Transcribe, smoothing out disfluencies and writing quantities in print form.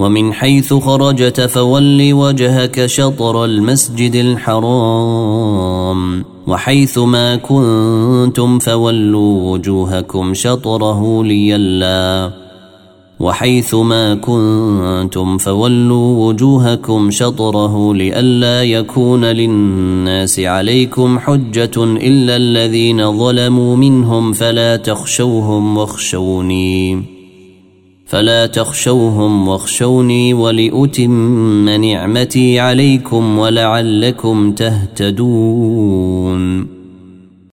ومن حيث خرجت فول وجهك شطر المسجد الحرام وحيث ما كنتم فولوا وجوهكم شطره لئلا يكون للناس عليكم حجة إلا الذين ظلموا منهم فلا تخشوهم واخشوني ولأتم نعمتي عليكم ولعلكم تهتدون.